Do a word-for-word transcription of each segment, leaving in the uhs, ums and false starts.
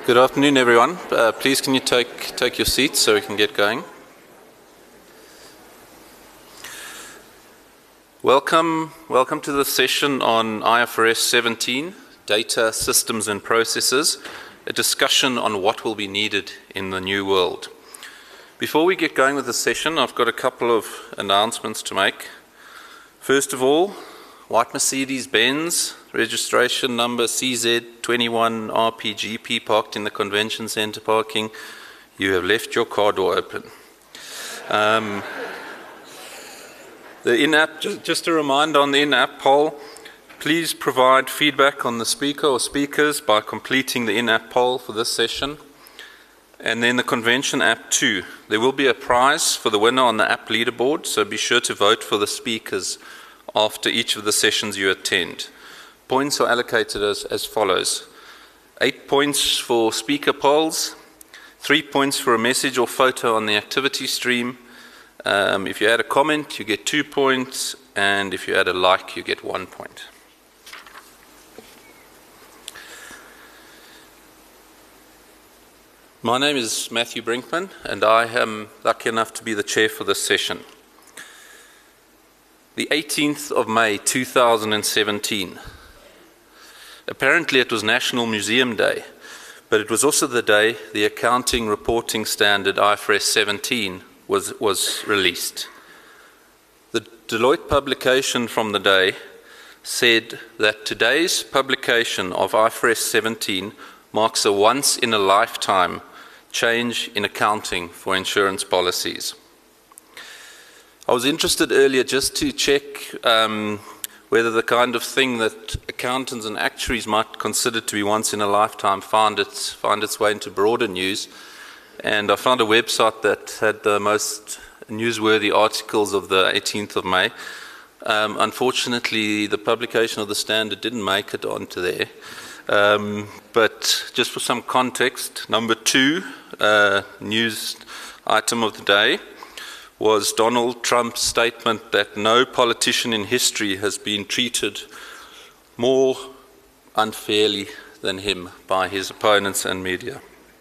Good afternoon, everyone. Uh, please can you take, take your seats so we can get going. Welcome, welcome to the session on I F R S seventeen, Data, Systems and Processes, a discussion on what will be needed in the new world. Before we get going with the session, I've got a couple of announcements to make. First of all, white Mercedes-Benz, registration number C Z twenty-one R P G P, parked in the convention center parking. You have left your car door open. Um, the in-app, just, just a reminder on the in-app poll, please provide feedback on the speaker or speakers by completing the in-app poll for this session. And then the convention app too. There will be a prize for the winner on the app leaderboard, so be sure to vote for the speakers after each of the sessions you attend. Points are allocated as, as follows. Eight points for speaker polls, three points for a message or photo on the activity stream. Um, if you add a comment, you get two points, and if you add a like, you get one point. My name is Matthew Brinkman, and I am lucky enough to be the chair for this session. The eighteenth of May two thousand seventeen. Apparently it was National Museum Day, but it was also the day the accounting reporting standard I F R S seventeen was, was released. The Deloitte publication from the day said that today's publication of I F R S seventeen marks a once-in-a-lifetime change in accounting for insurance policies. I was interested earlier just to check um, whether the kind of thing that accountants and actuaries might consider to be once in a lifetime found its, found its way into broader news. And I found a website that had the most newsworthy articles of the eighteenth of May. Um, unfortunately, the publication of the standard didn't make it onto there. Um, but just for some context, number two uh, news item of the day was Donald Trump's statement that no politician in history has been treated more unfairly than him by his opponents and media.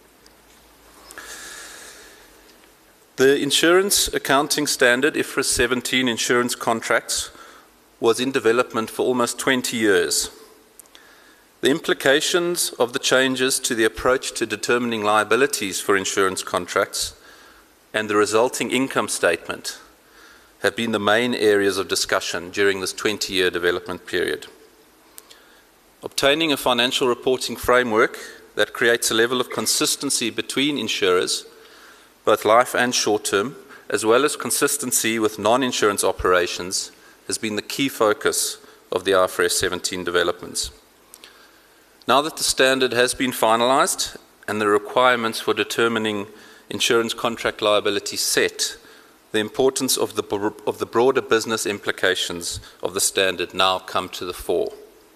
The insurance accounting standard, I F R S seventeen insurance contracts, was in development for almost twenty years. The implications of the changes to the approach to determining liabilities for insurance contracts and the resulting income statement have been the main areas of discussion during this twenty-year development period. Obtaining a financial reporting framework that creates a level of consistency between insurers, both life and short-term, as well as consistency with non-insurance operations, has been the key focus of the I F R S seventeen developments. Now that the standard has been finalized and the requirements for determining insurance contract liability set, the importance of the, of the broader business implications of the standard now come to the fore.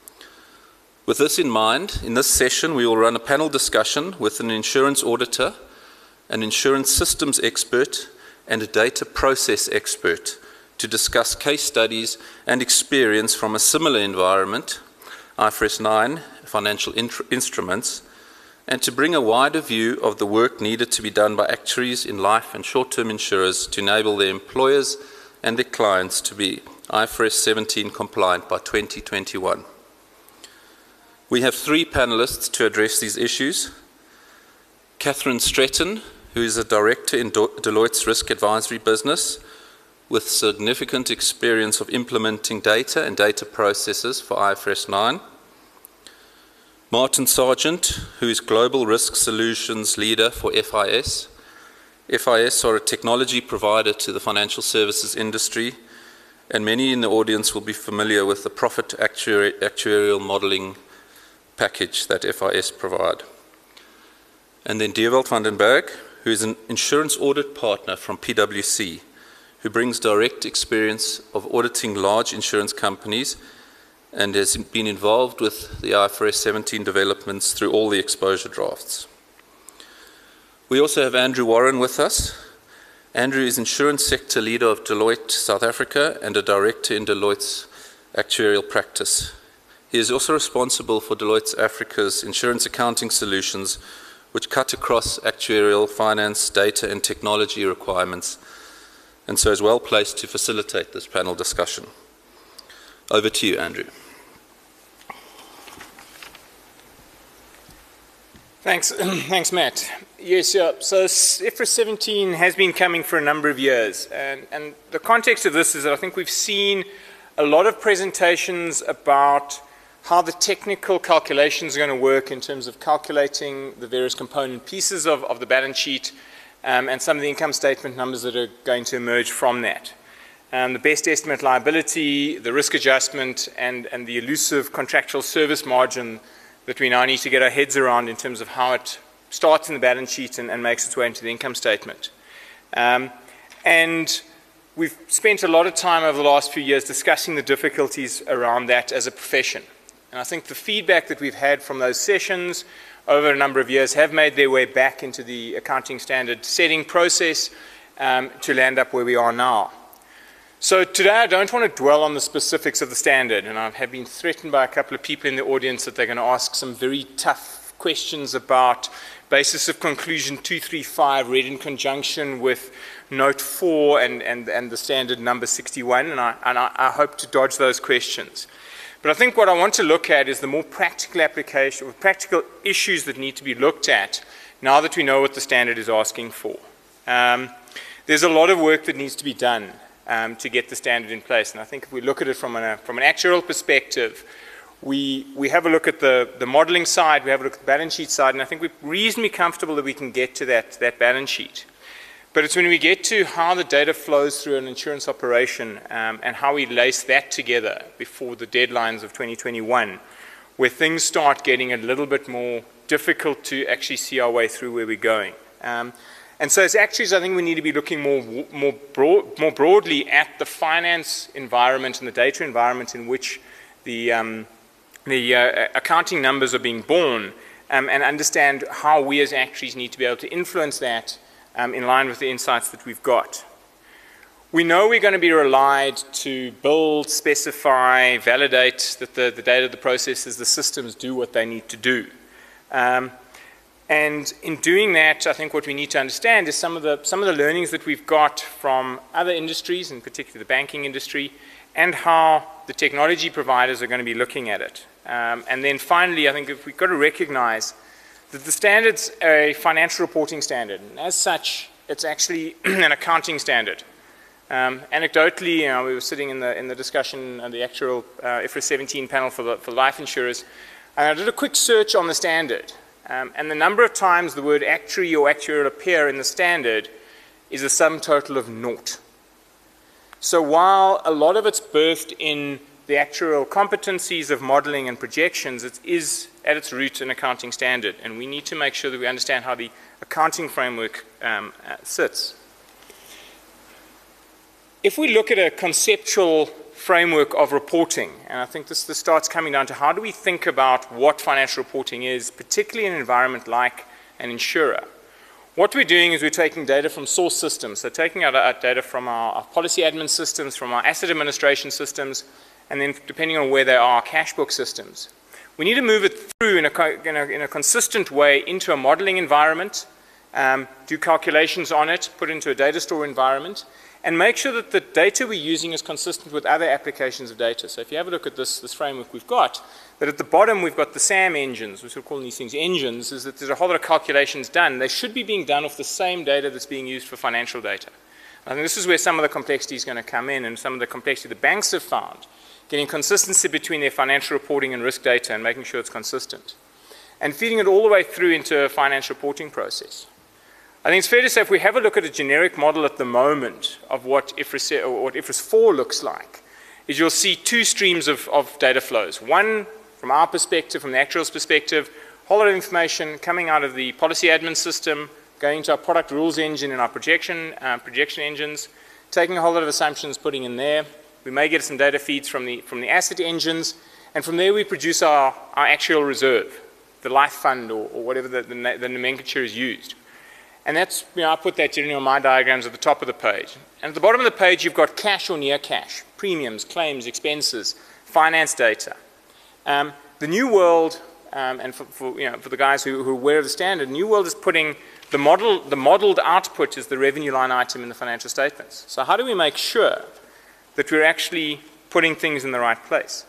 With this in mind, in this session we will run a panel discussion with an insurance auditor, an insurance systems expert, and a data process expert to discuss case studies and experience from a similar environment, I F R S nine, financial instruments, and to bring a wider view of the work needed to be done by actuaries in life and short-term insurers to enable their employers and their clients to be I F R S seventeen compliant by twenty twenty-one. We have three panelists to address these issues. Catherine Stretton, who is a director in Deloitte's risk advisory business with significant experience of implementing data and data processes for I F R S nine. Martin Sargent, who is Global Risk Solutions Leader for F I S. F I S are a technology provider to the financial services industry, and many in the audience will be familiar with the profit actuari actuarial modeling package that F I S provide. And then Dewald van den Berg, who is an insurance audit partner from P W C, who brings direct experience of auditing large insurance companies and has been involved with the I F R S seventeen developments through all the exposure drafts. We also have Andrew Warren with us. Andrew is Insurance Sector Leader of Deloitte South Africa and a Director in Deloitte's actuarial practice. He is also responsible for Deloitte Africa's insurance accounting solutions, which cut across actuarial, finance, data and technology requirements, and so is well placed to facilitate this panel discussion. Over to you, Andrew. Thanks, thanks, Matt. Yes, yeah, so I F R S seventeen has been coming for a number of years, and, and the context of this is that I think we've seen a lot of presentations about how the technical calculations are going to work in terms of calculating the various component pieces of, of the balance sheet um, and some of the income statement numbers that are going to emerge from that. Um, the best estimate liability, the risk adjustment, and, and the elusive contractual service margin that we now need to get our heads around in terms of how it starts in the balance sheet and, and makes its way into the income statement. Um, and we've spent a lot of time over the last few years discussing the difficulties around that as a profession. And I think the feedback that we've had from those sessions over a number of years have made their way back into the accounting standard setting process um, to land up where we are now. So today I don't want to dwell on the specifics of the standard, and I have been threatened by a couple of people in the audience that they're going to ask some very tough questions about basis of conclusion two three five read in conjunction with note four and, and, and the standard number sixty-one, and, I, and I, I hope to dodge those questions. But I think what I want to look at is the more practical application, or practical issues that need to be looked at now that we know what the standard is asking for. Um, there's a lot of work that needs to be done um, to get the standard in place, and I think if we look at it from an, from an actuarial perspective, we, we have a look at the, the modeling side, we have a look at the balance sheet side, and I think we're reasonably comfortable that we can get to that, that balance sheet. But it's when we get to how the data flows through an insurance operation um, and how we lace that together before the deadlines of twenty twenty-one, where things start getting a little bit more difficult to actually see our way through where we're going. Um, and so as actuaries, I think we need to be looking more, more, broad, more broadly at the finance environment and the data environment in which the, um, the uh, accounting numbers are being born, um, and understand how we as actuaries need to be able to influence that Um, in line with the insights that we've got. We know we're going to be relied to build, specify, validate that the, the data, the processes, the systems do what they need to do. Um, and in doing that, I think what we need to understand is some of the, some of the learnings that we've got from other industries, in particular the banking industry, and how the technology providers are going to be looking at it. Um, and then finally, I think if we've got to recognize that the standard's a financial reporting standard, and as such, it's actually an accounting standard. Um, anecdotally, you know, we were sitting in the in the discussion on the actual uh, I F R S seventeen panel for the for life insurers, and I did a quick search on the standard, um, and the number of times the word actuary or actuarial appear in the standard is a sum total of naught. So while a lot of it's birthed in the actuarial competencies of modeling and projections, it is at its root an accounting standard, and we need to make sure that we understand how the accounting framework um, uh, sits. If we look at a conceptual framework of reporting, and I think this, this starts coming down to how do we think about what financial reporting is, particularly in an environment like an insurer. What we're doing is we're taking data from source systems, so taking our, our data from our, our policy admin systems, from our asset administration systems, and then depending on where they are, cash book systems. We need to move it through in a, in a, in a consistent way into a modeling environment, um, do calculations on it, put it into a data store environment, and make sure that the data we're using is consistent with other applications of data. So if you have a look at this, this framework we've got, that at the bottom we've got the SAM engines, we're sort of calling these things engines, is that there's a whole lot of calculations done. They should be being done off the same data that's being used for financial data. I think this is where some of the complexity is going to come in, and some of the complexity the banks have found, getting consistency between their financial reporting and risk data and making sure it's consistent, and feeding it all the way through into a financial reporting process. I think it's fair to say if we have a look at a generic model at the moment of what I F R S, or what I F R S four looks like, is you'll see two streams of, of data flows. One, from our perspective, from the actuarial's perspective, a whole lot of information coming out of the policy admin system, going to our product rules engine and our projection, uh, projection engines, taking a whole lot of assumptions, putting in there. We may get some data feeds from the, from the asset engines, and from there we produce our, our actual reserve, the life fund, or, or whatever the, the, the nomenclature is used. And that's, you know, I put that generally on my diagrams at the top of the page. And at the bottom of the page, you've got cash or near cash, premiums, claims, expenses, finance data. Um, the new world um, and for, for, you know, for the guys who, who are aware of the standard, New World is putting the model, the modeled output is the revenue line item in the financial statements. So how do we make sure that we're actually putting things in the right place?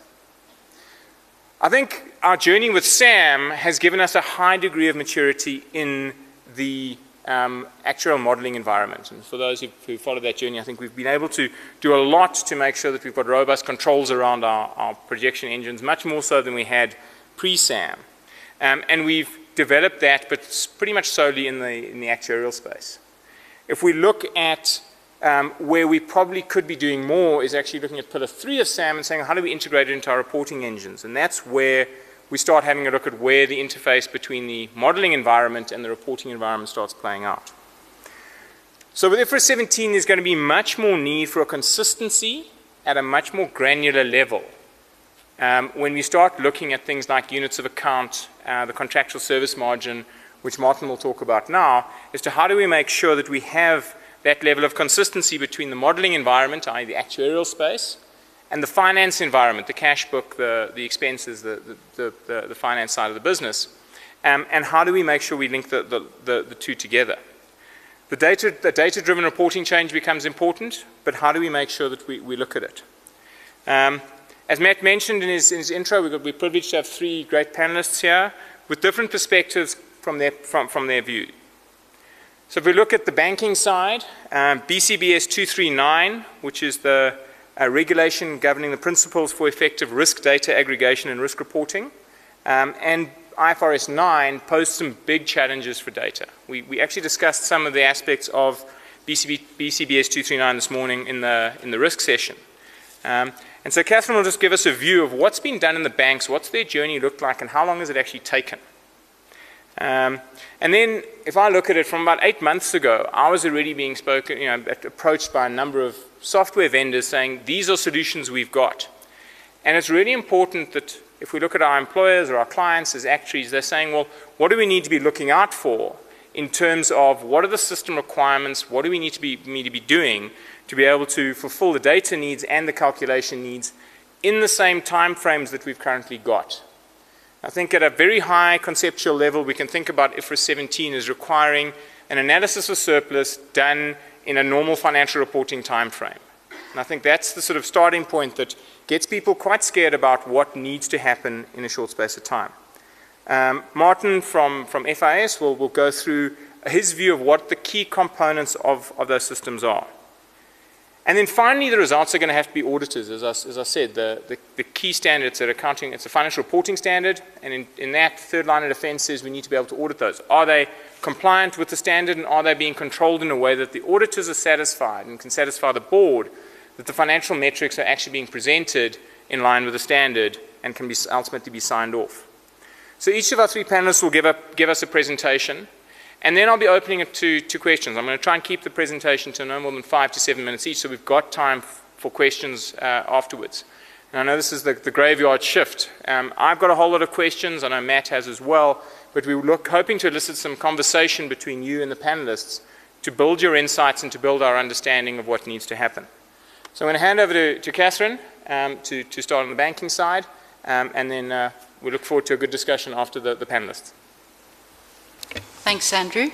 I think our journey with SAM has given us a high degree of maturity in the um, actuarial modeling environment. And for those who, who followed that journey, I think we've been able to do a lot to make sure that we've got robust controls around our, our projection engines, much more so than we had pre-SAM. Um, and we've developed that, but pretty much solely in the, in the actuarial space. If we look at um, where we probably could be doing more is actually looking at pillar three of SAM and saying, how do we integrate it into our reporting engines? And that's where we start having a look at where the interface between the modeling environment and the reporting environment starts playing out. So with I F R S seventeen, there's going to be much more need for a consistency at a much more granular level. Um, when we start looking at things like units of account, uh, the contractual service margin, which Martin will talk about now, as to how do we make sure that we have that level of consistency between the modeling environment, that is the actuarial space, and the finance environment, the cash book, the, the expenses, the, the, the, the finance side of the business. Um, and how do we make sure we link the, the, the, the two together? The data, the data-driven reporting change becomes important, but how do we make sure that we, we look at it? Um, as Matt mentioned in his, in his intro, we've got, we're privileged to have three great panelists here with different perspectives from their, from, from their view. So if we look at the banking side, um, B C B S two three nine, which is the uh, regulation governing the principles for effective risk data aggregation and risk reporting, um, and I F R S nine posed some big challenges for data. We, we actually discussed some of the aspects of B C B S two three nine this morning in the, in the risk session. Um, and so Catherine will just give us a view of what's been done in the banks, what's their journey looked like, and how long has it actually taken. Um, and then, if I look at it from about eight months ago, I was already being spoken, you know, approached by a number of software vendors saying, these are solutions we've got. And it's really important that if we look at our employers or our clients as actuaries, they're saying, well, what do we need to be looking out for in terms of what are the system requirements, what do we need to be, need to be doing to be able to fulfill the data needs and the calculation needs in the same time frames that we've currently got. I think at a very high conceptual level, we can think about I F R S seventeen as requiring an analysis of surplus done in a normal financial reporting time frame. And I think that's the sort of starting point that gets people quite scared about what needs to happen in a short space of time. Um, Martin from, from F I S will, will go through his view of what the key components of, of those systems are. And then finally, the results are going to have to be audited. As I, as I said, the, the, the key standards are accounting, it's a financial reporting standard, and in, in that third line of defense says we need to be able to audit those. Are they compliant with the standard, and are they being controlled in a way that the auditors are satisfied and can satisfy the board that the financial metrics are actually being presented in line with the standard and can be ultimately be signed off. So each of our three panelists will give, up, give us a presentation. And then I'll be opening it to, to questions. I'm going to try and keep the presentation to no more than five to seven minutes each, so we've got time for questions uh, afterwards. And I know this is the, the graveyard shift. Um, I've got a whole lot of questions, I know Matt has as well, but we were hoping to elicit some conversation between you and the panelists to build your insights and to build our understanding of what needs to happen. So I'm going to hand over to, to Catherine um, to, to start on the banking side, um, and then uh, we look forward to a good discussion after the, the panelists. Thanks, Andrew.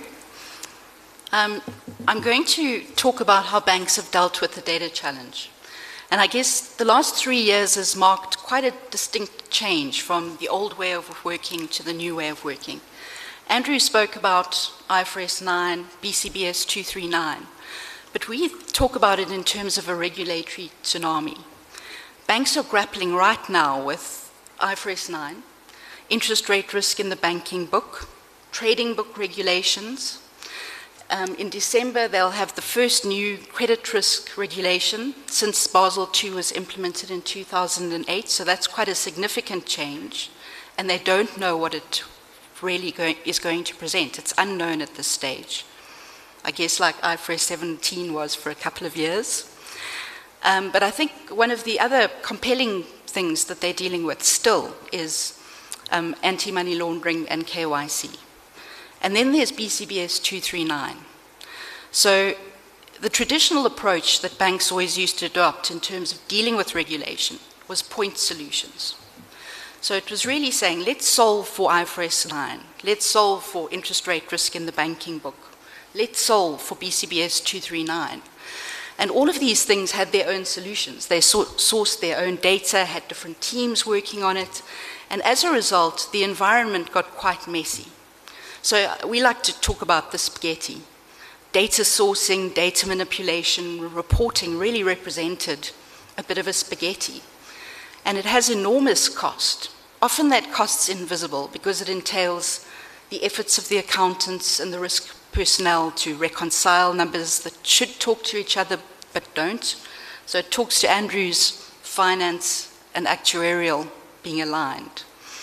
Um, I'm going to talk about how banks have dealt with the data challenge. And I guess the last three years has marked quite a distinct change from the old way of working to the new way of working. Andrew spoke about I F R S nine, B C B S two three nine, but we talk about it in terms of a regulatory tsunami. Banks are grappling right now with I F R S nine, interest rate risk in the banking book, trading book regulations. Um, in December, they'll have the first new credit risk regulation since Basel two was implemented in two thousand eight, so that's quite a significant change, and they don't know what it really going, is going to present. It's unknown at this stage. I guess like I F R S seventeen was for a couple of years. Um, but I think one of the other compelling things that they're dealing with still is um, anti-money laundering and K Y C. And then there's B C B S two three nine. So the traditional approach that banks always used to adopt in terms of dealing with regulation was point solutions. So it was really saying, let's solve for I F R S nine, let's solve for interest rate risk in the banking book, let's solve for B C B S two thirty-nine. And all of these things had their own solutions. They sourced their own data, had different teams working on it, and as a result, the environment got quite messy. So we like to talk about the spaghetti. Data sourcing, data manipulation, reporting really represented a bit of a spaghetti. And it has enormous cost. Often that cost's invisible because it entails the efforts of the accountants and the risk personnel to reconcile numbers that should talk to each other but don't. So it talks to Andrew's finance and actuarial being aligned.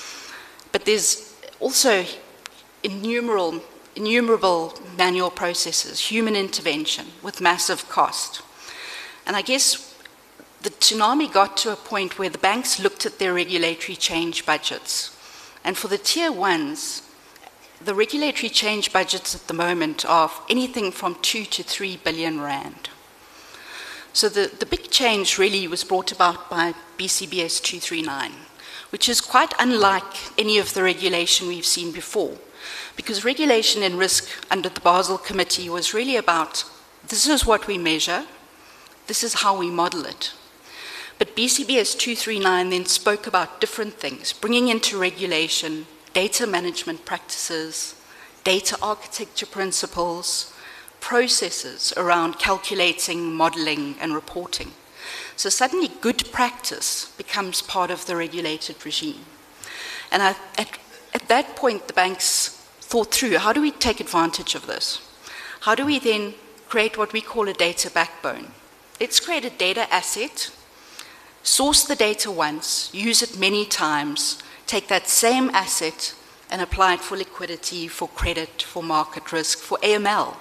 But there's also innumerable, innumerable manual processes, human intervention with massive cost. And I guess the tsunami got to a point where the banks looked at their regulatory change budgets. And for the tier ones, the regulatory change budgets at the moment are anything from two to three billion rand. So the, the big change really was brought about by B C B S two thirty-nine, which is quite unlike any of the regulation we've seen before. Because regulation in risk under the Basel Committee was really about, this is what we measure, this is how we model it. But B C B S two thirty-nine then spoke about different things, bringing into regulation data management practices, data architecture principles, processes around calculating, modeling, and reporting. So suddenly good practice becomes part of the regulated regime. And I, at, at that point, the banks thought through, how do we take advantage of this? How do we then create what we call a data backbone? Let's create a data asset, source the data once, use it many times, take that same asset and apply it for liquidity, for credit, for market risk, for A M L.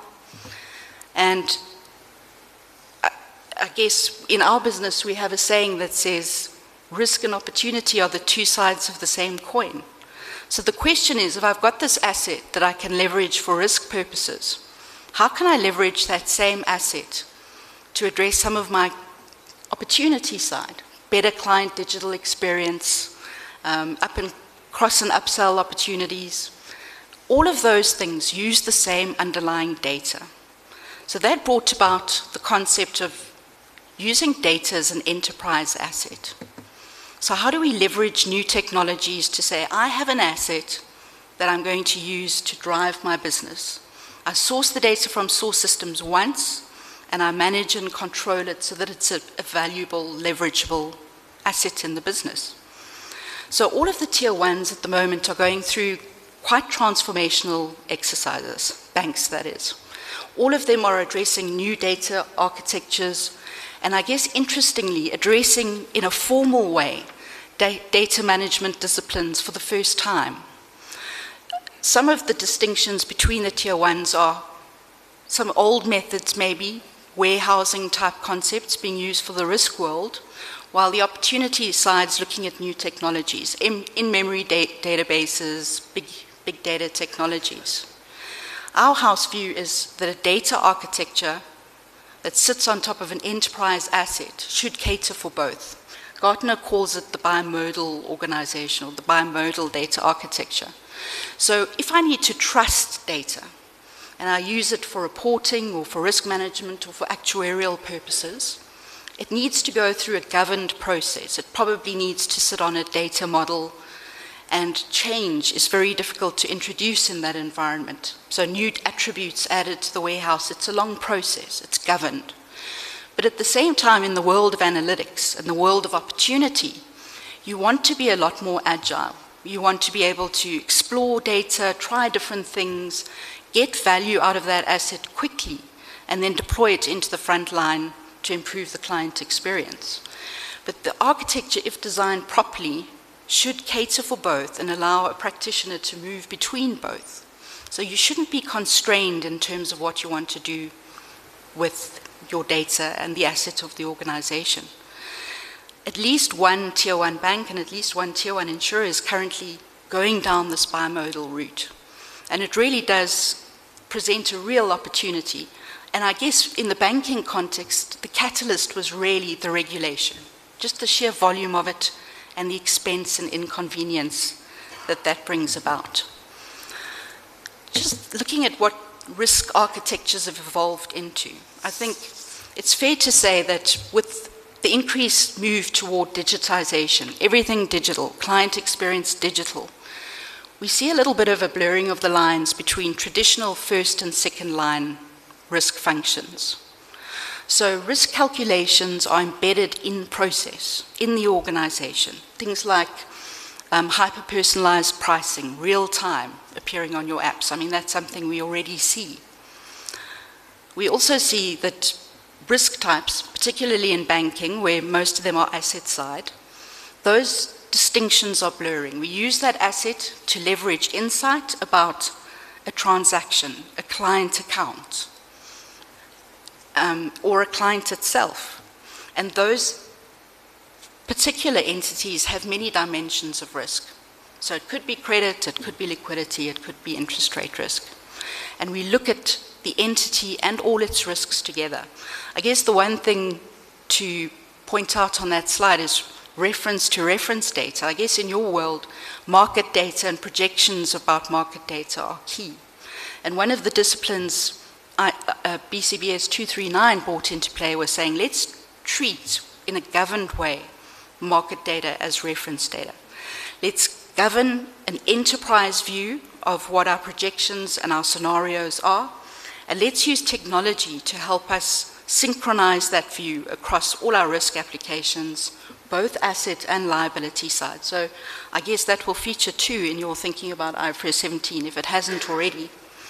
And I, I guess in our business we have a saying that says risk and opportunity are the two sides of the same coin. So the question is, if I've got this asset that I can leverage for risk purposes, how can I leverage that same asset to address some of my opportunity side? Better client digital experience, Um, up and cross and upsell opportunities. All of those things use the same underlying data. So that brought about the concept of using data as an enterprise asset. So how do we leverage new technologies to say, I have an asset that I'm going to use to drive my business. I source the data from source systems once, and I manage and control it so that it's a, a valuable, leverageable asset in the business. So all of the tier ones at the moment are going through quite transformational exercises, banks that is. All of them are addressing new data architectures, and I guess interestingly addressing in a formal way da- data management disciplines for the first time. Some of the distinctions between the tier ones are some old methods maybe, warehousing type concepts being used for the risk world, while the opportunity side's looking at new technologies, in, in-memory da- databases, big, big data technologies. Our house view is that a data architecture that sits on top of an enterprise asset should cater for both. Gartner calls it the bimodal organization, or the bimodal data architecture. So if I need to trust data, and I use it for reporting or for risk management or for actuarial purposes, it needs to go through a governed process. It probably needs to sit on a data model, and change is very difficult to introduce in that environment. So new attributes added to the warehouse, it's a long process, it's governed. But at the same time, in the world of analytics and the world of opportunity, you want to be a lot more agile. You want to be able to explore data, try different things, get value out of that asset quickly, and then deploy it into the front line to improve the client experience. But the architecture, if designed properly, should cater for both and allow a practitioner to move between both. So you shouldn't be constrained in terms of what you want to do with your data and the asset of the organization. At least one tier one bank and at least one tier one insurer is currently going down this bimodal route. And it really does present a real opportunity. And I guess in the banking context, the catalyst was really the regulation, just the sheer volume of it and the expense and inconvenience that that brings about. Just looking at what risk architectures have evolved into, I think it's fair to say that with the increased move toward digitization, everything digital, client experience digital, we see a little bit of a blurring of the lines between traditional first and second line risk functions. So risk calculations are embedded in process, in the organization. Things like um, hyper-personalized pricing, real time, appearing on your apps. I mean, that's something we already see. We also see that risk types, particularly in banking, where most of them are asset side, those distinctions are blurring. We use that asset to leverage insight about a transaction, a client account, um, or a client itself. And those particular entities have many dimensions of risk. So it could be credit, it could be liquidity, it could be interest rate risk. And we look at the entity and all its risks together. I guess the one thing to point out on that slide is reference to reference data. I guess in your world, market data and projections about market data are key. And one of the disciplines I, uh, B C B S two three nine brought into play was saying, let's treat in a governed way market data as reference data. Let's govern an enterprise view of what our projections and our scenarios are, and let's use technology to help us synchronize that view across all our risk applications, both asset and liability side. So I guess that will feature too in your thinking about I F R S seventeen, if it hasn't already.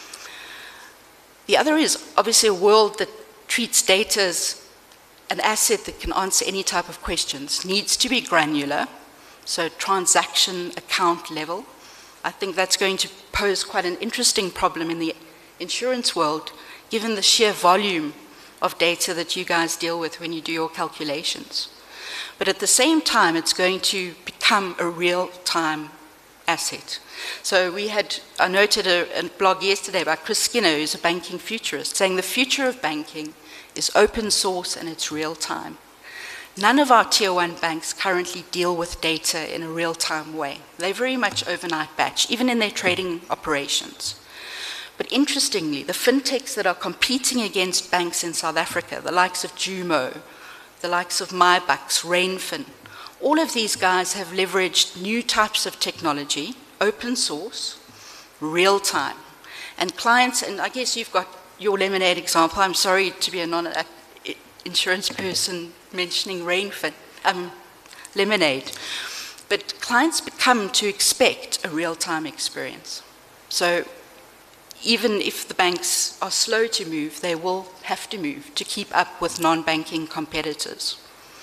The other is obviously a world that treats data as an asset that can answer any type of questions, needs to be granular, so transaction account level. I think that's going to pose quite an interesting problem in the insurance world, given the sheer volume of data that you guys deal with when you do your calculations. But at the same time, it's going to become a real-time asset. So we had, I noted a, a blog yesterday by Chris Skinner, who's a banking futurist, saying the future of banking is open source and it's real-time. None of our tier one banks currently deal with data in a real-time way. They're very much overnight batch, even in their trading operations. But interestingly, the fintechs that are competing against banks in South Africa, the likes of Jumo, the likes of MyBucks, Rainfin, all of these guys have leveraged new types of technology, open source, real time. And clients, and I guess you've got your Lemonade example. I'm sorry to be a non-insurance person mentioning Rainfin, um, Lemonade. But clients become to expect a real-time experience. So even if the banks are slow to move, they will have to move to keep up with non-banking competitors.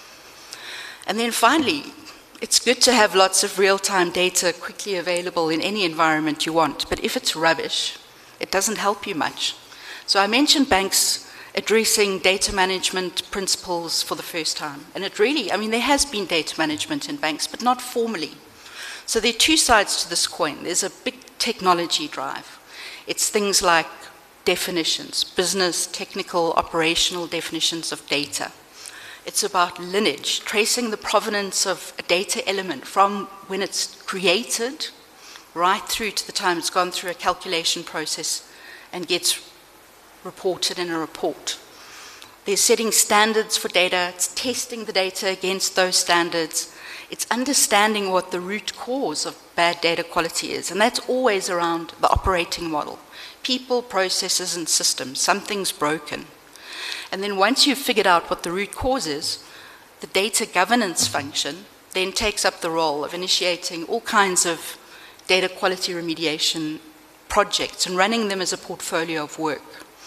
And then finally, it's good to have lots of real-time data quickly available in any environment you want, but if it's rubbish, it doesn't help you much. So I mentioned banks addressing data management principles for the first time. And it really, I mean, there has been data management in banks, but not formally. So there are two sides to this coin. There's a big technology drive. It's things like definitions, business, technical, operational definitions of data. It's about lineage, tracing the provenance of a data element from when it's created right through to the time it's gone through a calculation process and gets reported in a report. They're setting standards for data, it's testing the data against those standards, it's understanding what the root cause of bad data quality is, and that's always around the operating model. People, processes, and systems, something's broken. And then once you've figured out what the root cause is, the data governance function then takes up the role of initiating all kinds of data quality remediation projects and running them as a portfolio of work.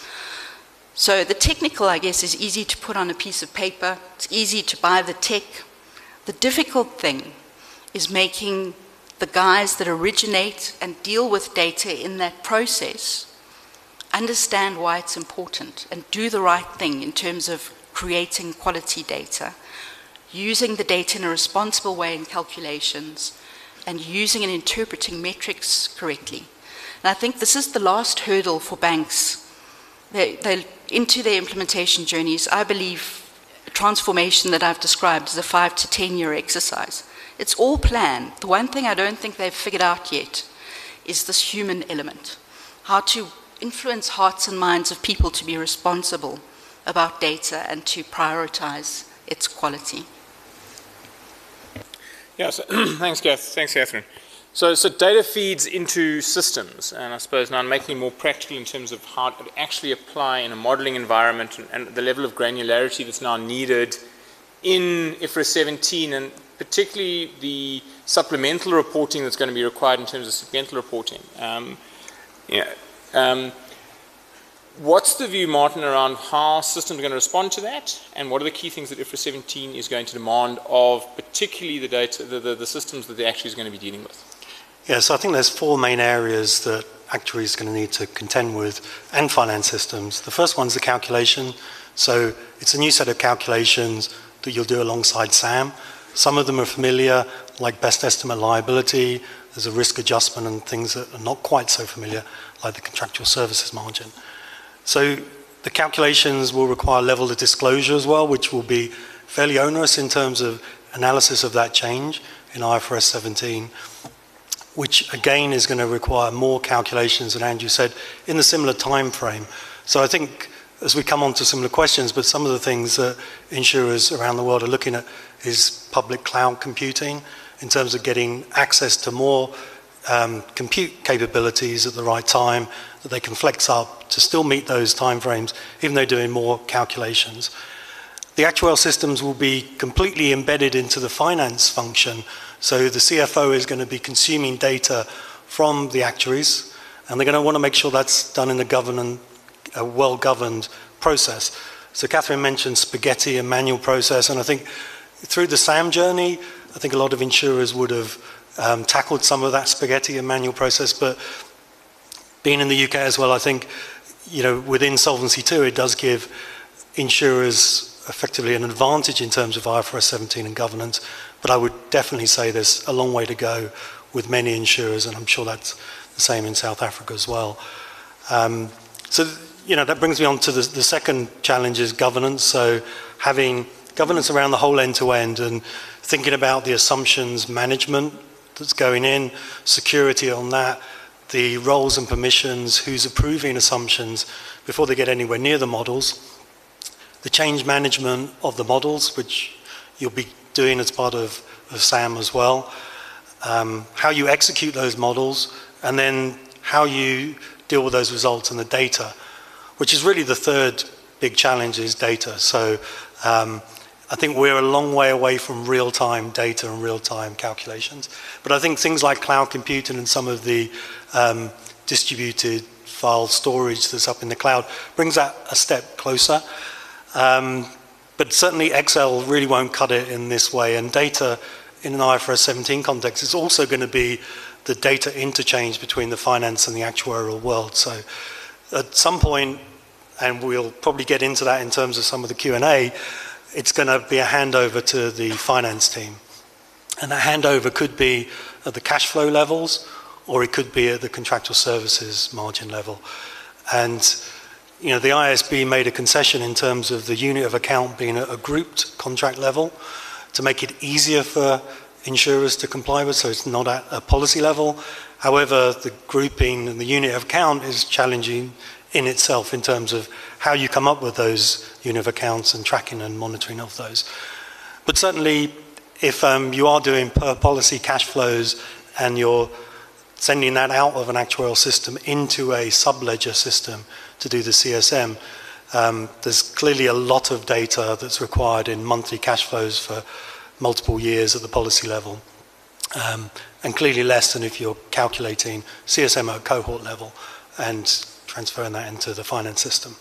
So the technical, I guess, is easy to put on a piece of paper. It's easy to buy the tech. The difficult thing is making the guys that originate and deal with data in that process understand why it's important and do the right thing in terms of creating quality data, using the data in a responsible way in calculations, and using and interpreting metrics correctly. And I think this is the last hurdle for banks. They, they're into their implementation journeys. I believe a transformation that I've described as a five to ten year exercise. It's all planned. The one thing I don't think they've figured out yet is this human element. How to influence hearts and minds of people to be responsible about data and to prioritize its quality. Yeah, so thanks, Kath. Thanks, Catherine. So, so data feeds into systems, and I suppose now making it more practical in terms of how to actually apply in a modeling environment, and, and the level of granularity that's now needed in I F R S seventeen, and particularly the supplemental reporting that's going to be required in terms of segmental reporting. Um, yeah, um, what's the view, Martin, around how systems are going to respond to that, and what are the key things that I F R S seventeen is going to demand of particularly the data, the, the, the systems that the actuary is going to be dealing with? Yeah, so I think there's four main areas that actuaries are going to need to contend with, and finance systems. The first one is the calculation. So it's a new set of calculations that you'll do alongside SAM. Some of them are familiar, like best estimate liability. There's a risk adjustment and things that are not quite so familiar, like the contractual services margin. So the calculations will require level of disclosure as well, which will be fairly onerous in terms of analysis of that change in I F R S seventeen. Which again is going to require more calculations than Andrew said in the similar time frame. So I think as we come on to similar questions, but some of the things that insurers around the world are looking at is public cloud computing in terms of getting access to more um, compute capabilities at the right time that they can flex up to still meet those time frames, even though doing more calculations. The actuarial systems will be completely embedded into the finance function. So the C F O is going to be consuming data from the actuaries, and they're going to want to make sure that's done in a, governed, a well-governed process. So Catherine mentioned spaghetti and manual process, and I think through the SAM journey, I think a lot of insurers would have um, tackled some of that spaghetti and manual process, but being in the U K as well, I think, you know, within Solvency two, it does give insurers effectively an advantage in terms of I F R S seventeen and governance, but I would definitely say there's a long way to go with many insurers, and I'm sure that's the same in South Africa as well. Um, so, you know, that brings me on to the, the second challenge is governance. So having governance around the whole end-to-end and thinking about the assumptions management that's going in, security on that, the roles and permissions, who's approving assumptions before they get anywhere near the models, the change management of the models, which you'll be doing as part of, of SAM as well, um, how you execute those models, and then how you deal with those results and the data, which is really the third big challenge is data. So um, I think we're a long way away from real-time data and real-time calculations. But I think things like cloud computing and some of the um, distributed file storage that's up in the cloud brings that a step closer. Um, but certainly Excel really won't cut it in this way, and data in an I F R S seventeen context is also going to be the data interchange between the finance and the actuarial world. So at some point, and we'll probably get into that in terms of some of the Q and A, it's going to be a handover to the finance team. And that handover could be at the cash flow levels, or it could be at the contractual services margin level. And you know, the I S B made a concession in terms of the unit of account being at a grouped contract level to make it easier for insurers to comply with, so it's not at a policy level. However, the grouping and the unit of account is challenging in itself in terms of how you come up with those unit of accounts and tracking and monitoring of those. But certainly, if um, you are doing per policy cash flows and you're sending that out of an actuarial system into a sub-ledger system to do the C S M, um, there's clearly a lot of data that's required in monthly cash flows for multiple years at the policy level, um, and clearly less than if you're calculating C S M at a cohort level and transferring that into the finance system.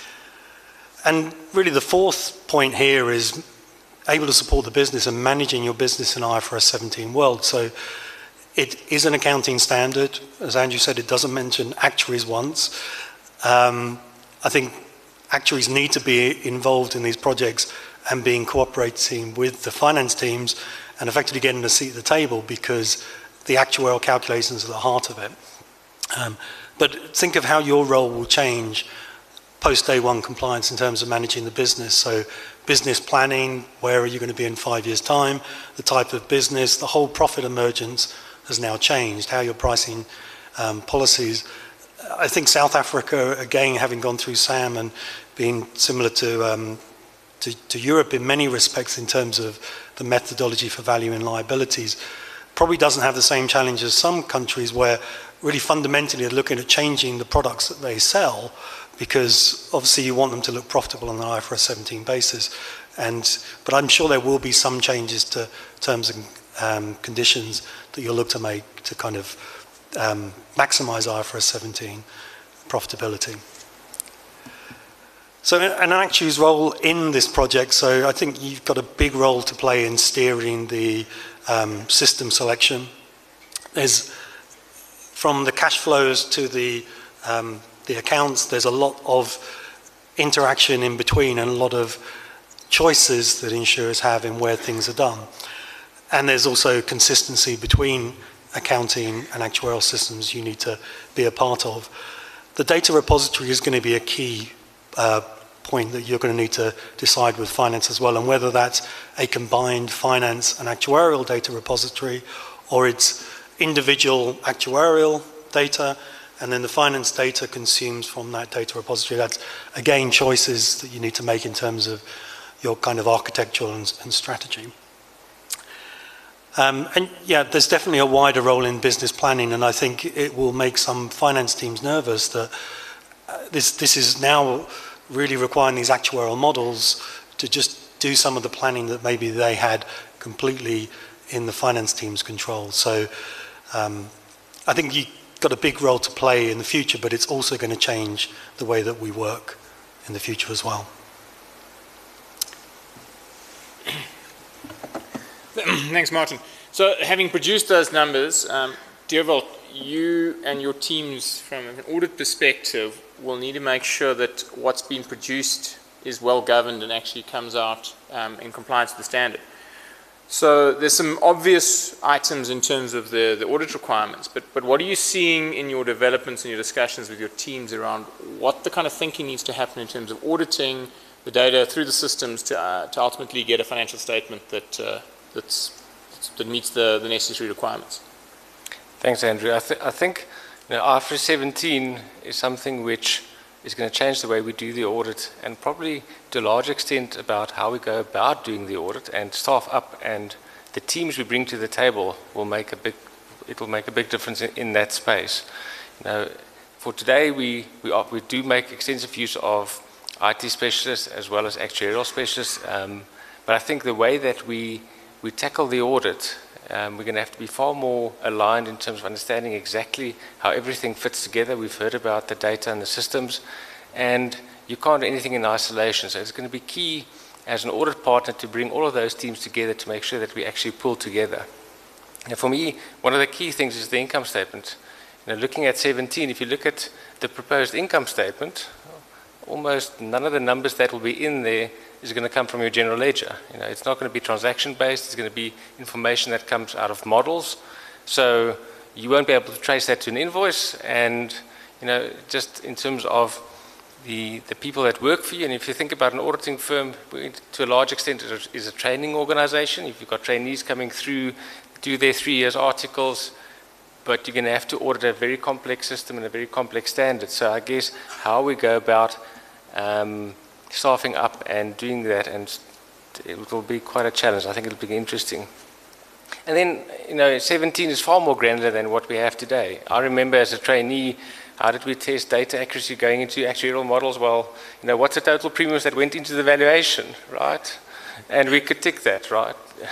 And really the fourth point here is able to support the business and managing your business in I F R S seventeen world. So it is an accounting standard. As Andrew said, it doesn't mention actuaries once. Um, I think actuaries need to be involved in these projects and being cooperating with the finance teams and effectively getting a seat at the table, because the actuarial calculations are the heart of it. Um, but think of how your role will change post-day one compliance in terms of managing the business. So business planning, where are you going to be in five years' time, the type of business, the whole profit emergence has now changed, how you're pricing um, policies. I think South Africa, again, having gone through SAM and being similar to, um, to, to Europe in many respects in terms of the methodology for valuing liabilities, probably doesn't have the same challenge as some countries where really fundamentally they're looking at changing the products that they sell, because obviously you want them to look profitable on an I F R S seventeen basis. And, but I'm sure there will be some changes to terms and um, conditions that you'll look to make to kind of um, maximize I F R S seventeen profitability. So an actuary's role in this project, so I think you've got a big role to play in steering the um, system selection. There's, from the cash flows to the um, the accounts, there's a lot of interaction in between and a lot of choices that insurers have in where things are done. And there's also consistency between accounting and actuarial systems you need to be a part of. The data repository is going to be a key uh, point that you're going to need to decide with finance as well, and whether that's a combined finance and actuarial data repository, or it's individual actuarial data, and then the finance data consumes from that data repository. That's, again, choices that you need to make in terms of your kind of architecture and, and strategy. Um, and yeah, there's definitely a wider role in business planning, and I think it will make some finance teams nervous that uh, this, this is now really requiring these actuarial models to just do some of the planning that maybe they had completely in the finance team's control. So um, I think you got a big role to play in the future, but it's also going to change the way that we work in the future as well. Thanks, Martin. So having produced those numbers, um, Dewald, you and your teams from an audit perspective will need to make sure that what's been produced is well governed and actually comes out um, in compliance with the standard. So there's some obvious items in terms of the, the audit requirements, but, but what are you seeing in your developments and your discussions with your teams around what the kind of thinking needs to happen in terms of auditing the data through the systems to, uh, to ultimately get a financial statement that, uh, that's, that meets the, the necessary requirements? Thanks, Andrew. I, th I think you know, I F R S seventeen is something which is going to change the way we do the audit, and probably to a large extent about how we go about doing the audit, and staff up and the teams we bring to the table will make a big, it will make a big difference in, in that space. You know, for today we, we, are, we do make extensive use of I T specialists as well as actuarial specialists, um, but I think the way that we, we tackle the audit, um, we're going to have to be far more aligned in terms of understanding exactly how everything fits together. We've heard about the data and the systems, and you can't do anything in isolation. So it's going to be key as an audit partner to bring all of those teams together to make sure that we actually pull together. And for me, one of the key things is the income statement. You know, looking at seventeen, if you look at the proposed income statement, almost none of the numbers that will be in there is going to come from your general ledger. You know, it's not going to be transaction-based. It's going to be information that comes out of models. So you won't be able to trace that to an invoice. And you know, just in terms of the the people that work for you, and if you think about an auditing firm, to a large extent, it is a training organization. If you've got trainees coming through, do their three years articles, but you're going to have to audit a very complex system and a very complex standard. So I guess how we go about um, staffing up and doing that, and it will be quite a challenge. I think it'll be interesting. And then, you know, seventeen is far more granular than what we have today. I remember as a trainee, how did we test data accuracy going into actuarial models? Well, you know, what's the total premiums that went into the valuation, right? And we could tick that, right?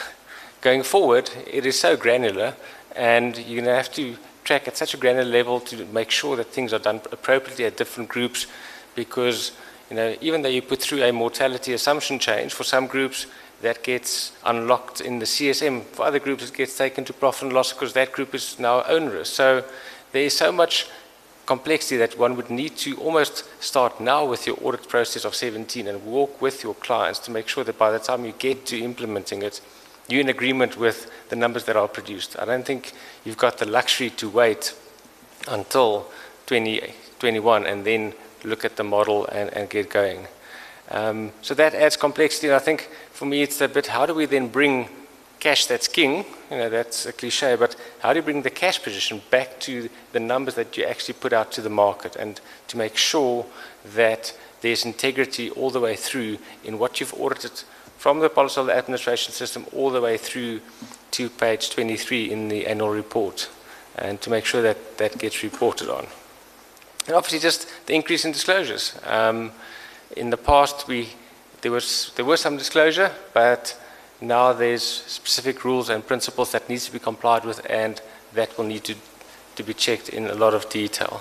Going forward, it is so granular, and you're going to have to track at such a granular level to make sure that things are done appropriately at different groups, because you know, even though you put through a mortality assumption change, for some groups that gets unlocked in the C S M. For other groups it gets taken to profit and loss because that group is now onerous. So there is so much complexity that one would need to almost start now with your audit process of seventeen and walk with your clients to make sure that by the time you get to implementing it, you're in agreement with the numbers that are produced. I don't think you've got the luxury to wait until twenty twenty-one and then look at the model and, and get going. Um, so that adds complexity, and I think for me it's a bit, how do we then bring cash that's king, you know, that's a cliche, but how do you bring the cash position back to the numbers that you actually put out to the market, and to make sure that there's integrity all the way through in what you've audited from the policyholder administration system all the way through to page twenty-three in the annual report, and to make sure that that gets reported on. And obviously just the increase in disclosures. Um, in the past we there was there was some disclosure, but now there's specific rules and principles that needs to be complied with, and that will need to, to be checked in a lot of detail.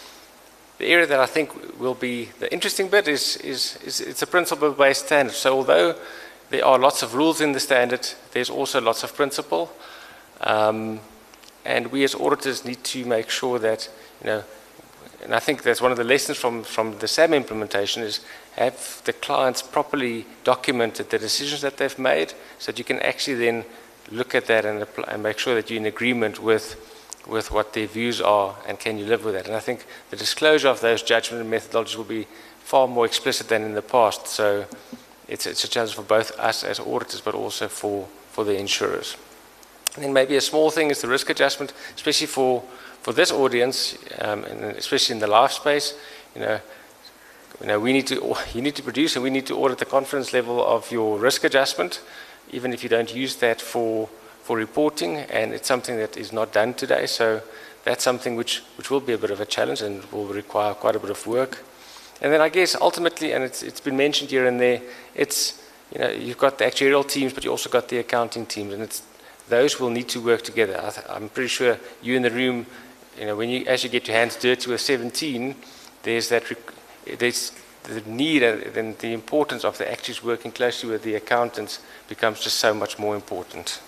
The area that I think will be the interesting bit is, is, is it's a principle-based standard. So although there are lots of rules in the standard, there's also lots of principle. Um, and we as auditors need to make sure that, you know, and I think that's one of the lessons from, from the S A M implementation is have the clients properly documented the decisions that they've made, so that you can actually then look at that and, apply, and make sure that you're in agreement with, with what their views are, and can you live with that. And I think the disclosure of those judgment and methodologies will be far more explicit than in the past. So it's, it's a challenge for both us as auditors, but also for, for the insurers. And then maybe a small thing is the risk adjustment, especially for For this audience, um, and especially in the life space, you know, you know, we need to, you need to produce and we need to audit the confidence level of your risk adjustment, even if you don't use that for, for reporting, and it's something that is not done today. So that's something which, which will be a bit of a challenge and will require quite a bit of work. And then I guess ultimately, and it's, it's been mentioned here and there, it's, you know, you've got the actuarial teams, but you also got the accounting teams, and it's, those will need to work together. I th I'm pretty sure you in the room, you know, when you, as you get your hands dirty with seventeen, there's that, there's the need and the importance of the actuaries working closely with the accountants becomes just so much more important.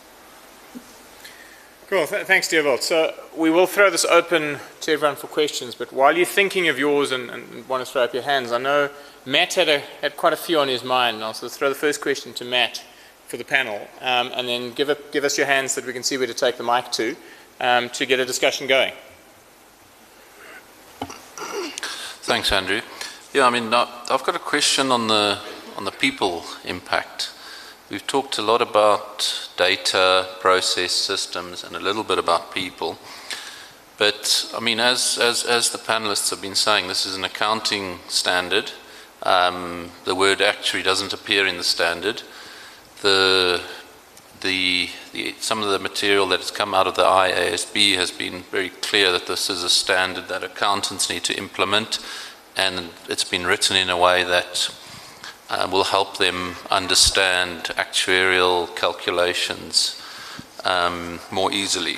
Cool, Th thanks Dewald. So we will throw this open to everyone for questions, but while you're thinking of yours and, and want to throw up your hands, I know Matt had, a, had quite a few on his mind. I'll sort of throw the first question to Matt for the panel, um, and then give, a, give us your hands so that we can see where to take the mic to, um, to get a discussion going. Thanks, Andrew. Yeah, I mean, I've got a question on the on the people impact. We've talked a lot about data, process, systems, and a little bit about people. But I mean, as as as the panelists have been saying, this is an accounting standard. Um, the word actuary doesn't appear in the standard. The The, the, some of the material that has come out of the I A S B has been very clear that this is a standard that accountants need to implement, and it's been written in a way that uh, will help them understand actuarial calculations um, more easily.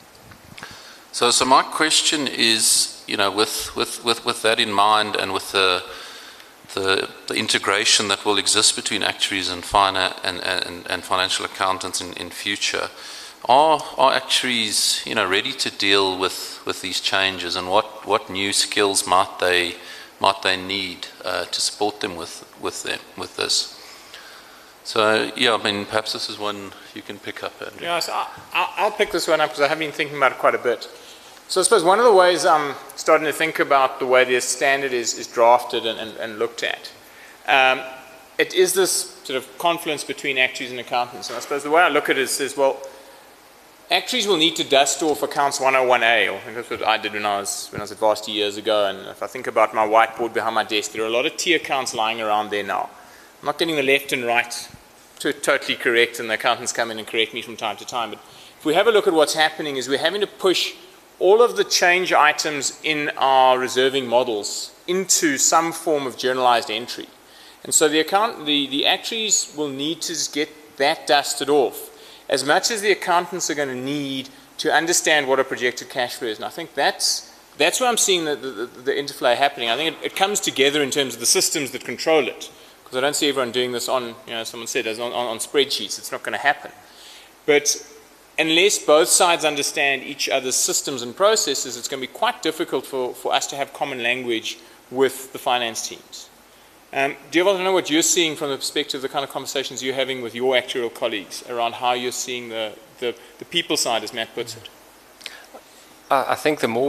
So, so my question is, you know, with, with, with, with that in mind, and with the The, the integration that will exist between actuaries and, fina and, and, and financial accountants in, in future, are, are actuaries, you know, ready to deal with, with these changes, and what, what new skills might they might they need uh, to support them with with them with this? So yeah, I mean, perhaps this is one you can pick up, Andrew. Yeah, so I'll, I'll pick this one up because I have been thinking about it quite a bit. So I suppose one of the ways I'm starting to think about the way this standard is, is drafted and, and, and looked at, um, it is this sort of confluence between actuaries and accountants. And I suppose the way I look at it is, is well, actuaries will need to dust off accounts one oh one A, or I think that's what I did when I was, when I was at Varsity years ago. And if I think about my whiteboard behind my desk, there are a lot of T accounts lying around there now. I'm not getting the left and right to totally correct, and the accountants come in and correct me from time to time. But if we have a look at what's happening, is we're having to push all of the change items in our reserving models into some form of journalized entry. And so the, account, the, the actuaries will need to get that dusted off, as much as the accountants are going to need to understand what a projected cash flow is. And I think that's, that's where I'm seeing the, the, the interplay happening. I think it, it comes together in terms of the systems that control it, because I don't see everyone doing this on, you know, someone said, as on, on, on spreadsheets. It's not going to happen. But unless both sides understand each other's systems and processes, it's going to be quite difficult for, for us to have common language with the finance teams. Um, do you want to know what you're seeing from the perspective of the kind of conversations you're having with your actuarial colleagues around how you're seeing the, the, the people side, as Matt puts it? I think the more we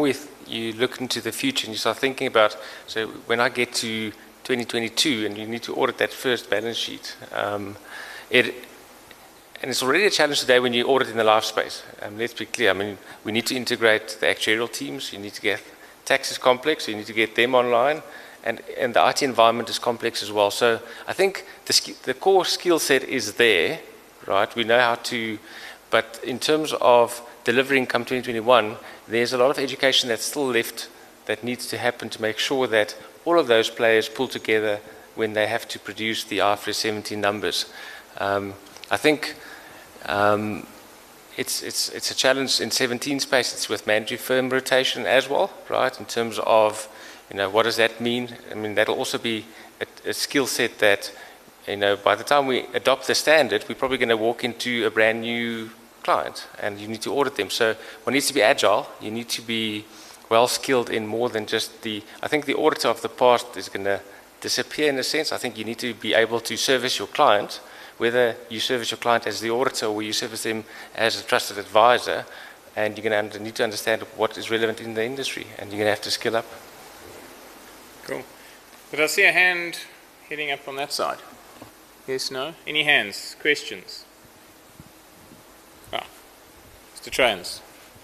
you look into the future and you start thinking about, so when I get to twenty twenty-two and you need to audit that first balance sheet, um, it, and it's already a challenge today when you audit in the life space. Um, let's be clear, I mean, we need to integrate the actuarial teams, you need to get, tax is complex, so you need to get them online, and, and the I T environment is complex as well. So I think the, the core skill set is there, right? We know how to, but in terms of delivering come twenty twenty-one, there's a lot of education that's still left that needs to happen to make sure that all of those players pull together when they have to produce the I F R S seventeen numbers. Um, I think um, it's, it's, it's a challenge in seventeen space. It's with mandatory firm rotation as well, right? In terms of, you know, what does that mean? I mean, that'll also be a, a skill set that, you know, by the time we adopt the standard, we're probably going to walk into a brand new client and you need to audit them. So one needs to be agile. You need to be well skilled in more than just the, I think the auditor of the past is going to disappear in a sense. I think you need to be able to service your client, whether you service your client as the auditor or you service them as a trusted advisor, and you're going to need to understand what is relevant in the industry, and you're going to have to skill up. Cool. Did I see a hand heading up on that side? Yes, no? Any hands? Questions? Ah, Mister Trans.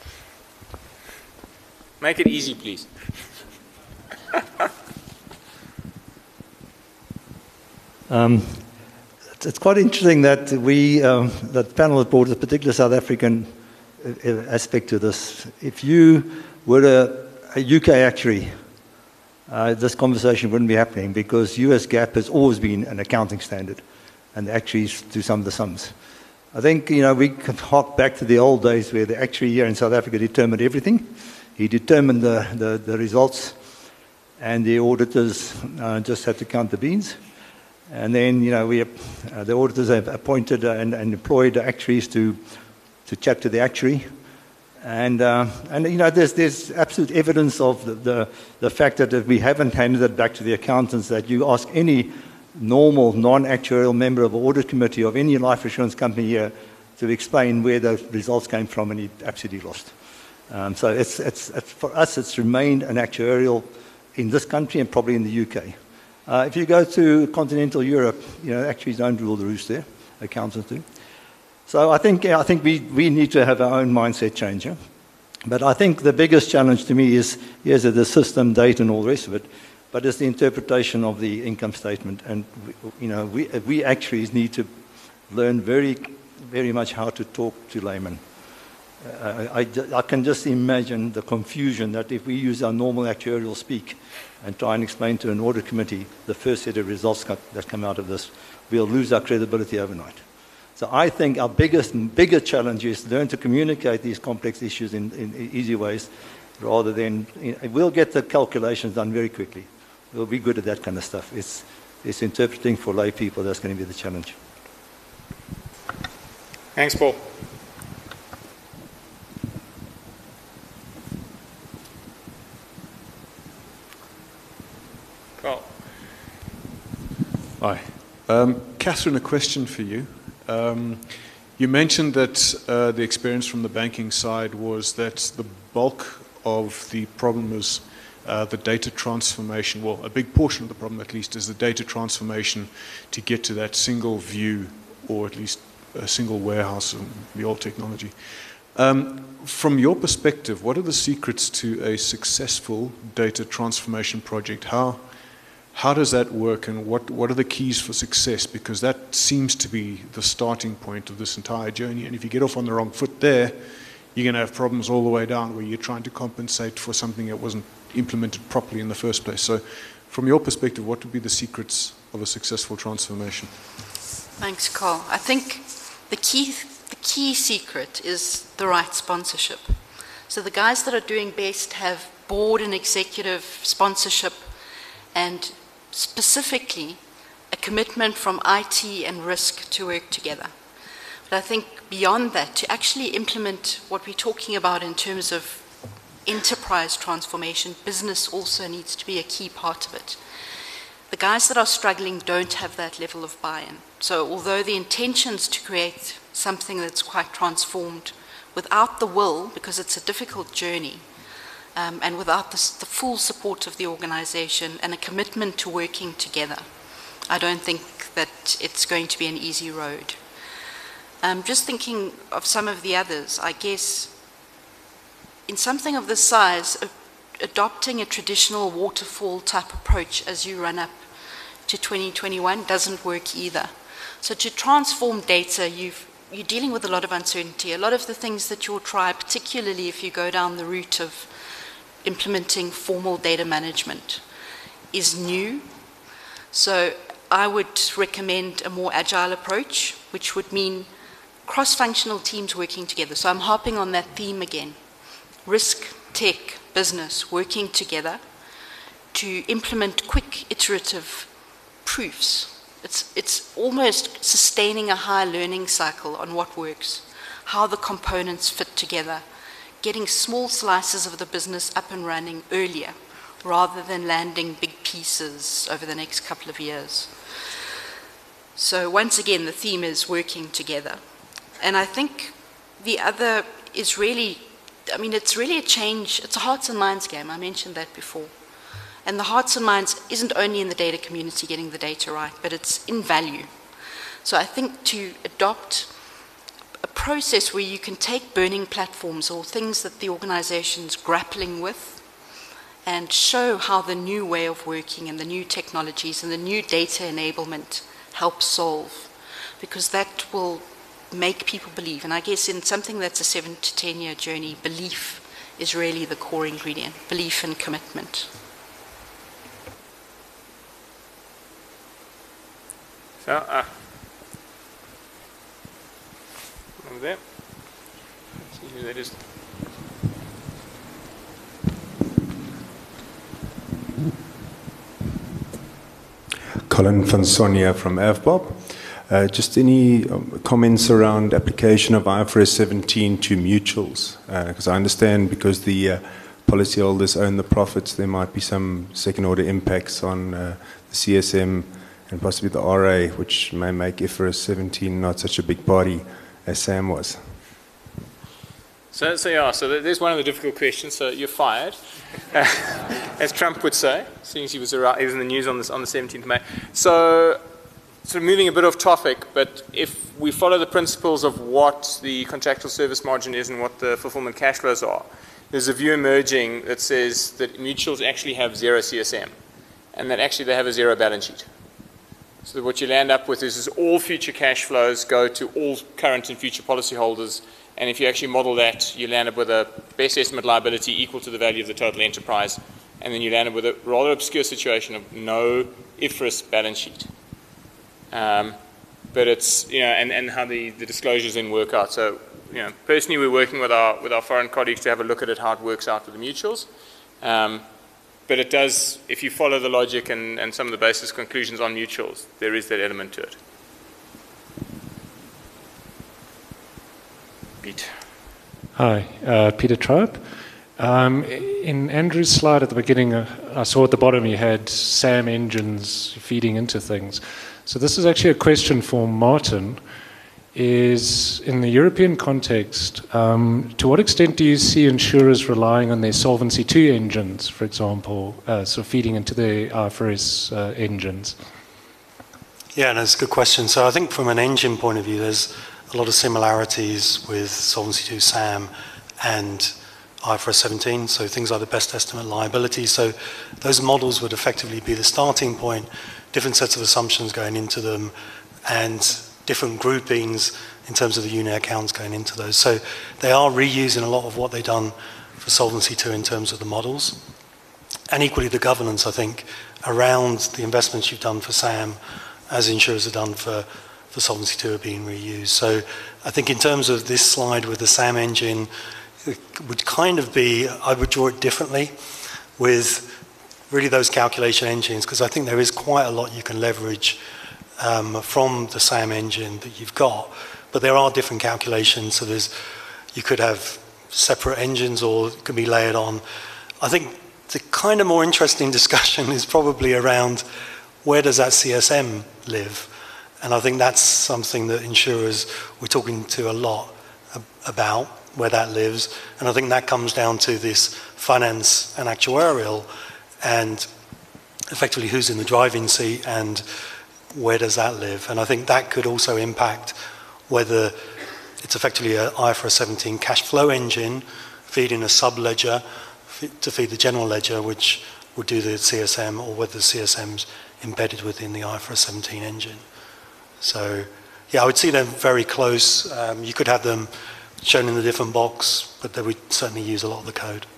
Make it easy, please. um, it's quite interesting that we, um, that the panel has brought a particular South African uh, aspect to this. If you were a, a U K actuary, uh, this conversation wouldn't be happening because U S GAAP has always been an accounting standard, and the actuaries do some of the sums. I think, you know, we can hark back to the old days where the actuary here in South Africa determined everything. He determined the, the, the results, and the auditors uh, just had to count the beans. And then, you know, we, uh, the auditors have appointed and, and employed actuaries to, to chat to the actuary. And, uh, and you know, there's, there's absolute evidence of the, the, the fact that we haven't handed it back to the accountants, that you ask any normal, non-actuarial member of an audit committee of any life insurance company here to explain where the results came from, and he absolutely lost. Um, so it's, it's, it's, for us, it's remained an actuarial in this country and probably in the U K. Uh, if you go to continental Europe, you know, actuaries don't rule the roost there, accountants do. So I think, I think we, we need to have our own mindset change. Yeah? But I think the biggest challenge to me is, yes, the system, data, and all the rest of it, but it's the interpretation of the income statement. And, we, you know, we, we actuaries need to learn very, very much how to talk to laymen. Uh, I, I can just imagine the confusion that if we use our normal actuarial speak and try and explain to an audit committee the first set of results that come out of this, we'll lose our credibility overnight. So I think our biggest bigger challenge is to learn to communicate these complex issues in, in easy ways, rather than, you know, we'll get the calculations done very quickly. We'll be good at that kind of stuff. It's, it's interpreting for lay people that's going to be the challenge. Thanks, Paul. Carl. Hi. Um, Catherine, a question for you. Um, you mentioned that uh, the experience from the banking side was that the bulk of the problem is uh, the data transformation. Well, a big portion of the problem, at least, is the data transformation to get to that single view, or at least a single warehouse, the old technology. Um, from your perspective, what are the secrets to a successful data transformation project? How How does that work, and what, what are the keys for success? Because that seems to be the starting point of this entire journey. And if you get off on the wrong foot there, you're going to have problems all the way down where you're trying to compensate for something that wasn't implemented properly in the first place. So from your perspective, what would be the secrets of a successful transformation? Thanks, Carl. I think the key, the key secret is the right sponsorship. So the guys that are doing best have board and executive sponsorship, and specifically a commitment from I T and risk to work together. But I think beyond that, to actually implement what we're talking about in terms of enterprise transformation, business also needs to be a key part of it. The guys that are struggling don't have that level of buy-in. So although the intention's to create something that's quite transformed, without the will, because it's a difficult journey, um, and without the, the full support of the organization and a commitment to working together, I don't think that it's going to be an easy road. Um, just thinking of some of the others, I guess in something of this size, a, adopting a traditional waterfall type approach as you run up to twenty twenty-one doesn't work either. So to transform data, you've, you're dealing with a lot of uncertainty. A lot of the things that you'll try, particularly if you go down the route of implementing formal data management, is new. So I would recommend a more agile approach, which would mean cross-functional teams working together. So I'm harping on that theme again. Risk, tech, business working together to implement quick iterative proofs. It's, it's almost sustaining a high learning cycle on what works, how the components fit together, getting small slices of the business up and running earlier, rather than landing big pieces over the next couple of years. So once again, the theme is working together. And I think the other is really, I mean, it's really a change, it's a hearts and minds game, I mentioned that before. And the hearts and minds isn't only in the data community getting the data right, but it's in value. So I think to adopt a process where you can take burning platforms or things that the organization's grappling with and show how the new way of working and the new technologies and the new data enablement help solve, because that will make people believe. And I guess in something that's a seven to ten year journey, belief is really the core ingredient, belief and commitment. So, uh, over there. Let's see who that is. Colin van Sonia from A V B O B. Uh, just any um, comments around application of I F R S seventeen to mutuals? Because uh, I understand because the uh, policyholders own the profits, there might be some second-order impacts on uh, the C S M and possibly the R A, which may make I F R S seventeen not such a big body as SAM was. So, so yeah, so there's one of the difficult questions. So you're fired, uh, as Trump would say, since he was around, he was in the news on, this, on the seventeenth of May. So, sort of moving a bit off topic, but if we follow the principles of what the contractual service margin is and what the fulfillment cash flows are, there's a view emerging that says that mutuals actually have zero C S M, and that actually they have a zero balance sheet. So what you land up with is, is all future cash flows go to all current and future policyholders, and if you actually model that, you land up with a best estimate liability equal to the value of the total enterprise, and then you land up with a rather obscure situation of no I F R S balance sheet. Um, but it's, you know, and, and how the, the disclosures then work out. So, you know, personally we're working with our, with our foreign colleagues to have a look at it, how it works out with the mutuals. Um, But it does, if you follow the logic and, and some of the basis conclusions on mutuals, there is that element to it. Pete. Hi, uh, Peter Tribe. Um, in Andrew's slide at the beginning, uh, I saw at the bottom you had SAM engines feeding into things. So this is actually a question for Martin. Is in the European context, um, to what extent do you see insurers relying on their Solvency two engines, for example, uh, sort of feeding into the I F R S uh, engines? Yeah, that's a good question. So I think from an engine point of view, there's a lot of similarities with Solvency two SAM and I F R S seventeen, so things like the best estimate liability. So those models would effectively be the starting point, different sets of assumptions going into them, and different groupings in terms of the unit accounts going into those. So they are reusing a lot of what they've done for Solvency two in terms of the models. And equally the governance, I think, around the investments you've done for SAM, as insurers have done for, for Solvency two, are being reused. So I think in terms of this slide with the SAM engine, it would kind of be, I would draw it differently with really those calculation engines, because I think there is quite a lot you can leverage Um, from the SAM engine that you've got, but there are different calculations. So there's, you could have separate engines, or it can be layered on. I think the kind of more interesting discussion is probably around where does that C S M live, and I think that's something that insurers we're talking to a lot about, where that lives, and I think that comes down to this finance and actuarial, and effectively who's in the driving seat and where does that live. And I think that could also impact whether it's effectively an I F R S seventeen cash flow engine feeding a sub-ledger to feed the general ledger, which would do the C S M, or whether the C S M's embedded within the I F R S seventeen engine. So, yeah, I would see them very close. Um, you could have them shown in a different box, but they would certainly use a lot of the code.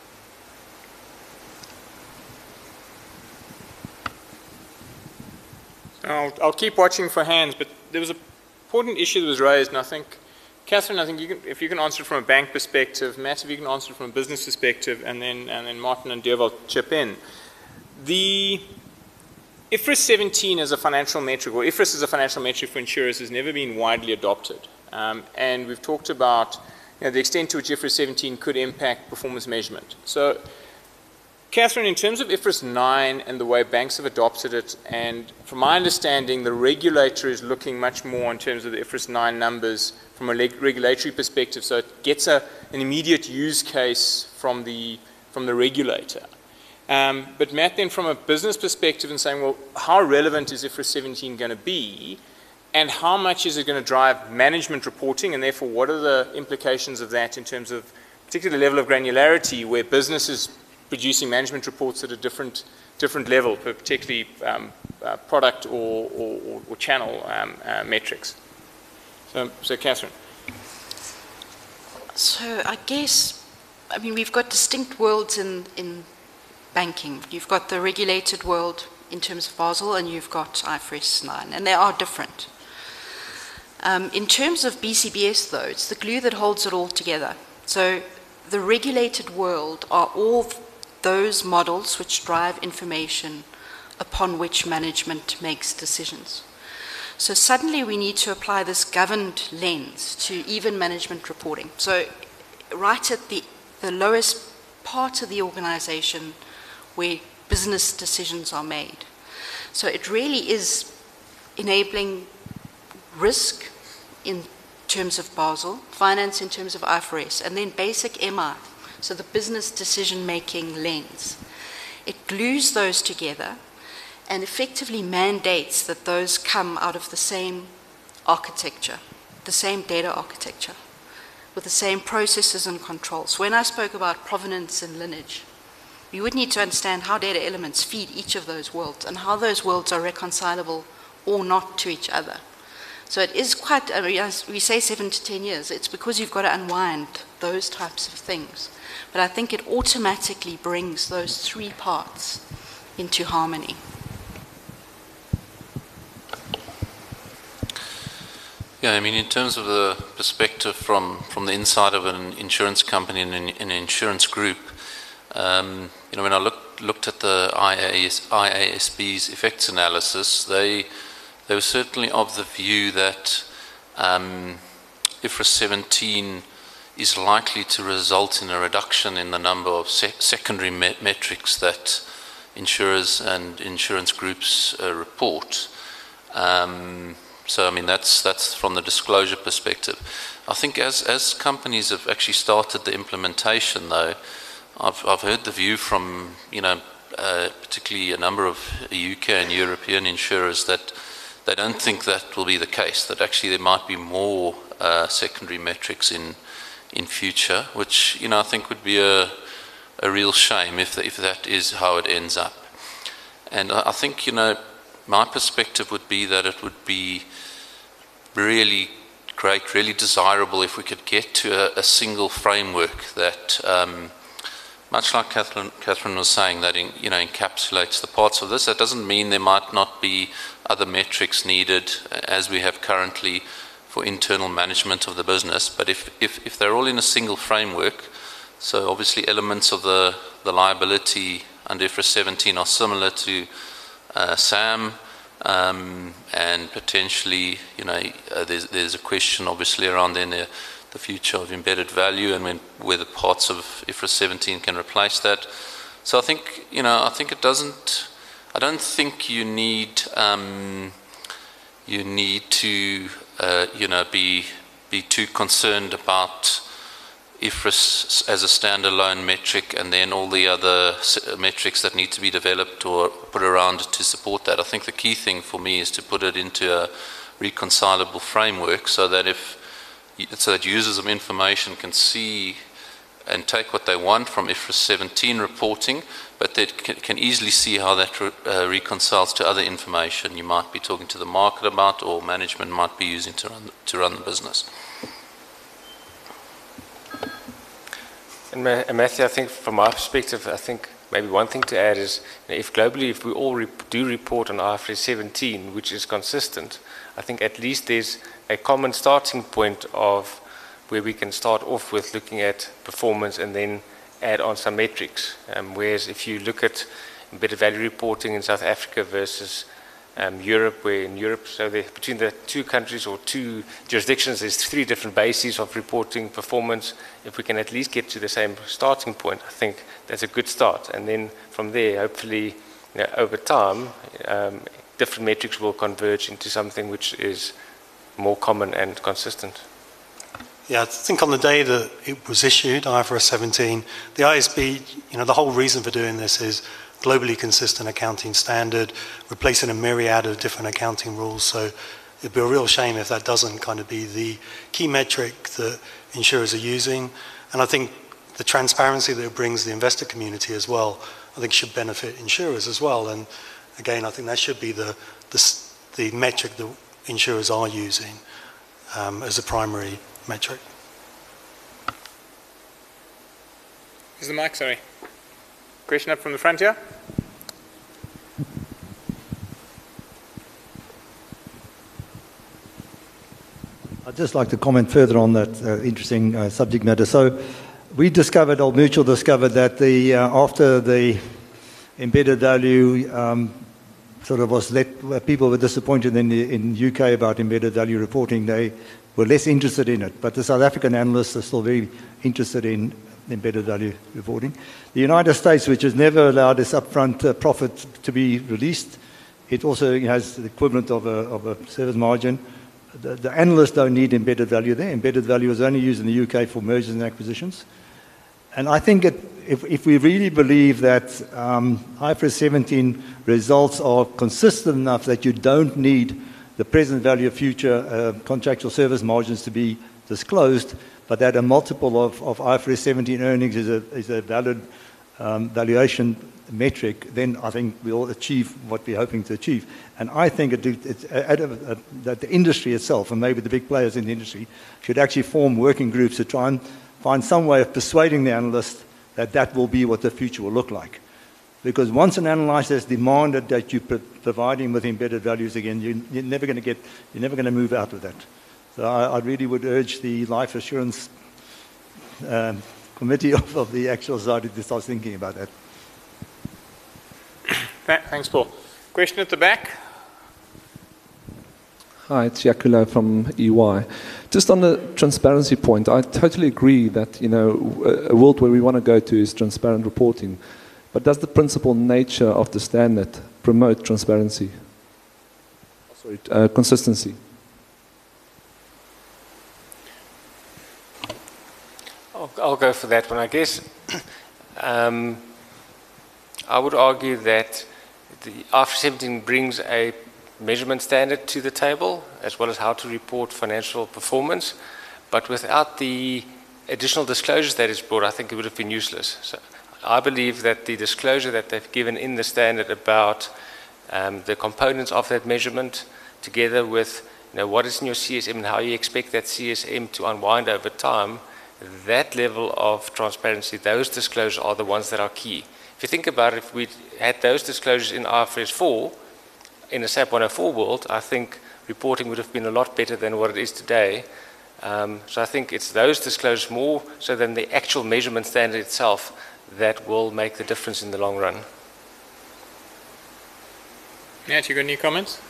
I'll, I'll keep watching for hands, but there was an important issue that was raised, and I think, Catherine, I think you can, if you can answer it from a bank perspective, Matt, if you can answer it from a business perspective, and then, and then Martin and Dev will chip in. The I F R S seventeen as a financial metric, or I F R S as a financial metric for insurers, has never been widely adopted. Um, and we've talked about you know, the extent to which I F R S seventeen could impact performance measurement. So, Catherine, in terms of I F R S nine and the way banks have adopted it, and from my understanding, the regulator is looking much more in terms of the I F R S nine numbers from a regulatory perspective, so it gets a, an immediate use case from the, from the regulator. Um, but Matt, then from a business perspective and saying, well, how relevant is I F R S seventeen going to be, and how much is it going to drive management reporting, and therefore what are the implications of that in terms of particular level of granularity where businesses producing management reports at a different different level, particularly um, uh, product or, or, or channel um, uh, metrics. So, so Catherine. So I guess, I mean, we've got distinct worlds in, in banking. You've got the regulated world in terms of Basel, and you've got I F R S nine, and they are different. Um, in terms of B C B S, though, it's the glue that holds it all together. So the regulated world are all those models which drive information upon which management makes decisions. So suddenly we need to apply this governed lens to even management reporting. So right at the, the lowest part of the organization where business decisions are made. So it really is enabling risk in terms of Basel, finance in terms of I F R S, and then basic M I, so the business decision-making lens. It glues those together and effectively mandates that those come out of the same architecture, the same data architecture, with the same processes and controls. When I spoke about provenance and lineage, we would need to understand how data elements feed each of those worlds and how those worlds are reconcilable or not to each other. So it is quite, I mean, as we say seven to ten years, it's because you've got to unwind those types of things. But I think it automatically brings those three parts into harmony. Yeah, I mean, in terms of the perspective from, from the inside of an insurance company and an, an insurance group, um, you know, when I looked looked at the I A S B's effects analysis, they they were certainly of the view that um, I F R S seventeen is likely to result in a reduction in the number of sec secondary met metrics that insurers and insurance groups uh, report. Um, So, I mean, that's, that's from the disclosure perspective. I think as, as companies have actually started the implementation, though, I've, I've heard the view from, you know, uh, particularly a number of U K and European insurers that they don't think that will be the case, that actually there might be more uh, secondary metrics in, in future, which, you know, I think would be a, a real shame if, the, if that is how it ends up. And I, I think, you know, my perspective would be that it would be really great, really desirable if we could get to a, a single framework that, um, much like Catherine, Catherine was saying, that in, you know, encapsulates the parts of this. That doesn't mean there might not be other metrics needed as we have currently for internal management of the business. But if, if, if they're all in a single framework, so obviously elements of the, the liability under I F R S seventeen are similar to Uh, SAM, um, and potentially, you know, uh, there's, there's a question obviously around then the, the future of embedded value and when, whether parts of I F R S seventeen can replace that. So I think, you know, I think it doesn't, I don't think you need, um, you need to, uh, you know, be, be too concerned about I F R S as a standalone metric, and then all the other metrics that need to be developed or put around to support that. I think the key thing for me is to put it into a reconcilable framework so that if so that users of information can see and take what they want from I F R S seventeen reporting, but they can, can easily see how that re, uh, reconciles to other information you might be talking to the market about or management might be using to run, to run the business. And Matthew, I think from my perspective, I think maybe one thing to add is, you know, if globally, if we all re do report on I F R S seventeen, which is consistent, I think at least there's a common starting point of where we can start off with looking at performance and then add on some metrics. Um, whereas if you look at embedded value reporting in South Africa versus um, Europe, where in Europe, so between the two countries or two jurisdictions, there's three different bases of reporting performance. If we can at least get to the same starting point, I think that's a good start. And then from there, hopefully, you know, over time, um, different metrics will converge into something which is more common and consistent. Yeah, I think on the day that it was issued, I F R S seventeen, the I S B, you know, the whole reason for doing this is globally consistent accounting standard, replacing a myriad of different accounting rules. So it'd be a real shame if that doesn't kind of be the key metric that insurers are using. And I think the transparency that it brings the investor community as well, I think should benefit insurers as well. And again, I think that should be the, the, the metric that insurers are using um, as a primary metric. Is the mic, sorry. Question up from the front here. I'd just like to comment further on that uh, interesting uh, subject matter. So we discovered, Old Mutual discovered that the uh, after the embedded value um, sort of was let, uh, people were disappointed in the in U K about embedded value reporting. They were less interested in it, but the South African analysts are still very interested in embedded value reporting. The United States, which has never allowed its upfront uh, profit to be released, it also has the equivalent of a, of a service margin. The, the analysts don't need embedded value there. Embedded value is only used in the U K for mergers and acquisitions. And I think it, if, if we really believe that um, I F R S seventeen results are consistent enough that you don't need the present value of future uh, contractual service margins to be disclosed, but that a multiple of, of I F R S seventeen earnings is a, is a valid um, valuation metric, then I think we'll achieve what we're hoping to achieve. And I think it, it's, uh, that the industry itself, and maybe the big players in the industry, should actually form working groups to try and find some way of persuading the analyst that that will be what the future will look like. Because once an analyst has demanded that you provide him with embedded values again, you, you're never going to get, you're never going to move out of that. So I, I really would urge the life assurance um, committee of, of the actual society to start thinking about that. Thanks, Paul. Question at the back. Hi, it's Yakulo from E Y. Just on the transparency point, I totally agree that, you know, a world where we want to go to is transparent reporting. But does the principal nature of the standard promote transparency? Sorry, uh, consistency? I'll, I'll go for that one, I guess. um, I would argue that the I F R S seventeen brings a measurement standard to the table, as well as how to report financial performance. But without the additional disclosures that is brought, I think it would have been useless. So I believe that the disclosure that they've given in the standard about um, the components of that measurement, together with, you know, what is in your C S M and how you expect that C S M to unwind over time, that level of transparency, those disclosures are the ones that are key. If you think about it, if we had those disclosures in I F R S four, in a S A P one oh four world, I think reporting would have been a lot better than what it is today. Um, so I think it's those disclosures more so than the actual measurement standard itself that will make the difference in the long run. Nat, you got any comments?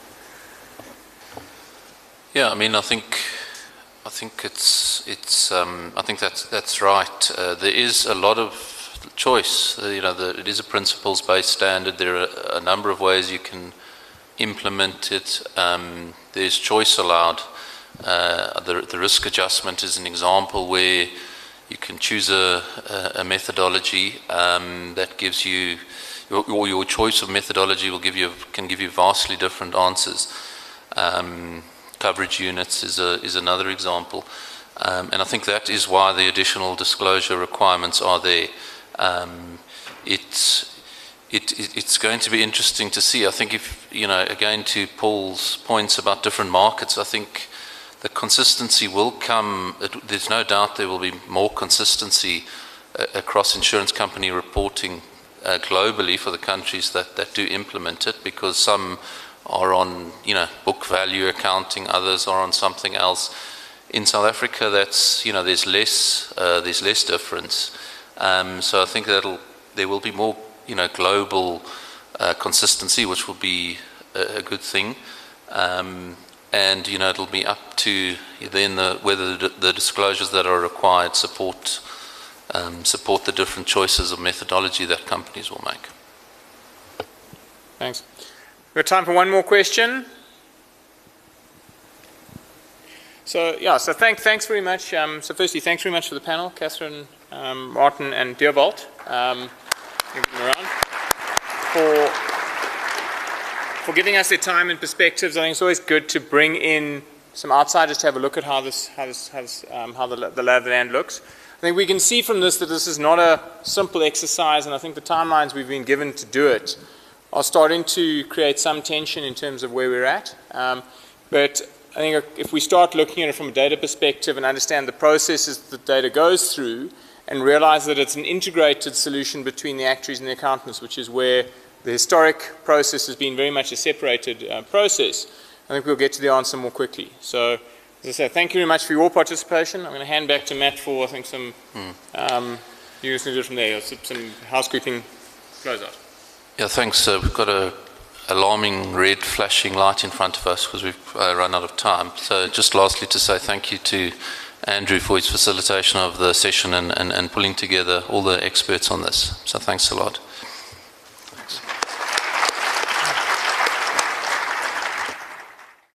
Yeah, I mean, I think, I think it's, it's, um, I think that's that's right. Uh, there is a lot of choice. Uh, you know, the, it is a principles-based standard. There are a number of ways you can implement it. Um, there's choice allowed. Uh, the, the risk adjustment is an example where you can choose a, a, a methodology um, that gives you, your, or your choice of methodology will give you, can give you vastly different answers. Um, coverage units is, a, is another example. Um, and I think that is why the additional disclosure requirements are there. Um, it's, it, it, it's going to be interesting to see. I think if, you know, again to Paul's points about different markets, I think the consistency will come, it, there's no doubt there will be more consistency uh, across insurance company reporting uh, globally for the countries that, that do implement it, because some are on, you know, book value accounting, others are on something else. In South Africa, that's, you know, there's less, uh, there's less difference. Um, so I think that'll, there will be more, you know, global uh, consistency, which will be a, a good thing. Um, and, you know, it'll be up to then the, whether the, the disclosures that are required support, um, support the different choices of methodology that companies will make. Thanks. We've got time for one more question. So, yeah, so thank, thanks very much. Um, so firstly, thanks very much for the panel, Catherine, um, Martin, and Dewald. Um, around for, for giving us their time and perspectives. I think it's always good to bring in some outsiders to have a look at how this, how this, how, this, um, how the, the lay of the land looks. I think we can see from this that this is not a simple exercise, and I think the timelines we've been given to do it are starting to create some tension in terms of where we're at. Um, but I think if we start looking at it from a data perspective and understand the processes that data goes through, and realize that it's an integrated solution between the actuaries and the accountants, which is where the historic process has been very much a separated uh, process, I think we'll get to the answer more quickly. So, as I say, thank you very much for your participation. I'm going to hand back to Matt for, I think, some, hmm. um, you're just going to do it from there, some, some housekeeping closeout. Yeah, thanks. Uh, we've got a alarming red flashing light in front of us because we've uh, run out of time. So just lastly to say thank you to Andrew for his facilitation of the session and, and, and pulling together all the experts on this. So thanks a lot.